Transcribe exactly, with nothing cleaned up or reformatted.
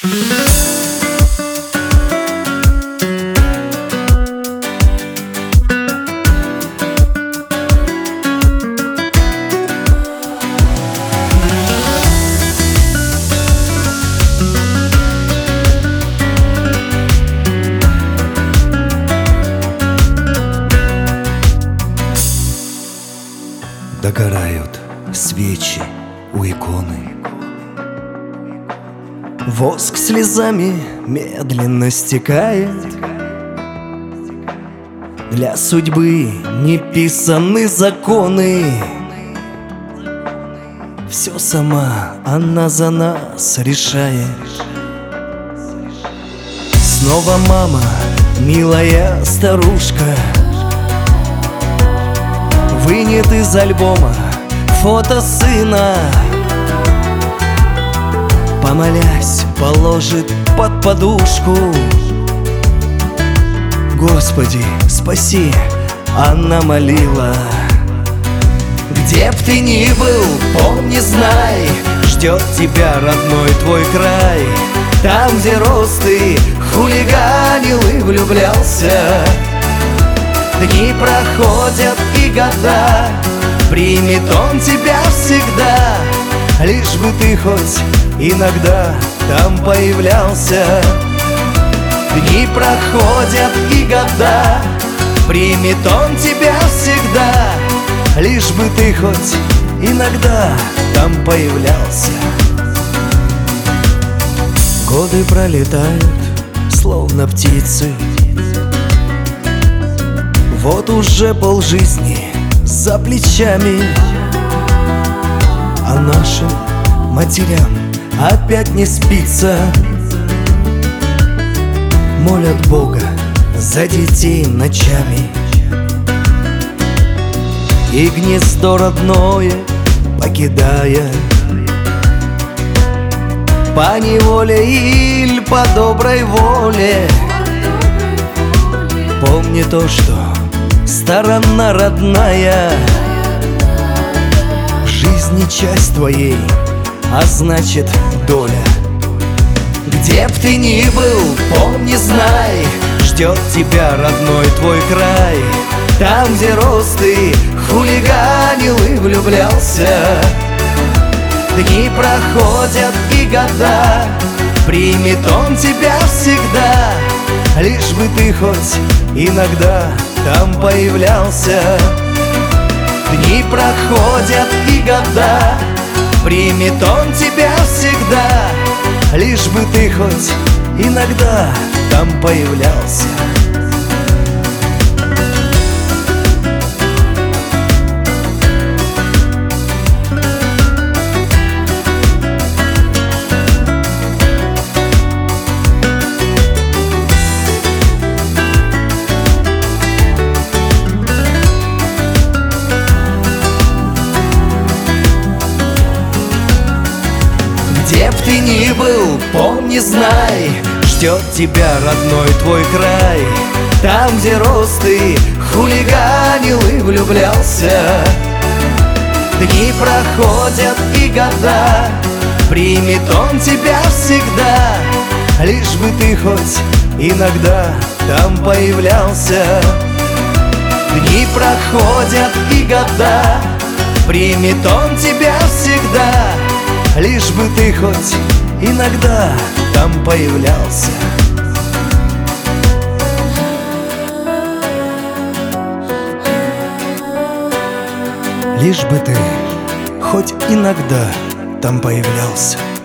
Догорают свечи у иконы, воск слезами медленно стекает. Для судьбы не писаны законы. Все сама она за нас решает. Снова мама, милая старушка, вынет из альбома фото сына, помолясь, положит под подушку. Господи, спаси, она молила. Где б ты ни был, помни, знай, ждет тебя родной твой край. Там, где рос ты, хулиганил и влюблялся. Дни проходят и года, примет он тебя всегда, лишь бы ты хоть иногда там появлялся. Дни проходят и года, примет он тебя всегда, лишь бы ты хоть иногда там появлялся. Годы пролетают, словно птицы. Вот уже полжизни за плечами, а нашим матерям опять не спится. Молят Бога за детей ночами, и гнездо родное покидая, по неволе или по доброй воле. Помни то, что сторона родная в жизни часть твоей, а значит доля. Где б ты ни был, помни, знай, ждет тебя родной твой край. Там, где рос ты, хулиганил и влюблялся. Дни проходят и года, примет он тебя всегда, лишь бы ты хоть иногда там появлялся. Дни проходят и года, примет он тебя всегда, лишь бы ты хоть иногда там появлялся. Где б ты ни был, помни, знай, ждет тебя родной твой край. Там, где рос ты, хулиганил и влюблялся. Дни проходят и года, примет он тебя всегда, лишь бы ты хоть иногда там появлялся. Дни проходят и года, примет он тебя всегда, лишь бы ты хоть иногда там появлялся. Лишь бы ты хоть иногда там появлялся.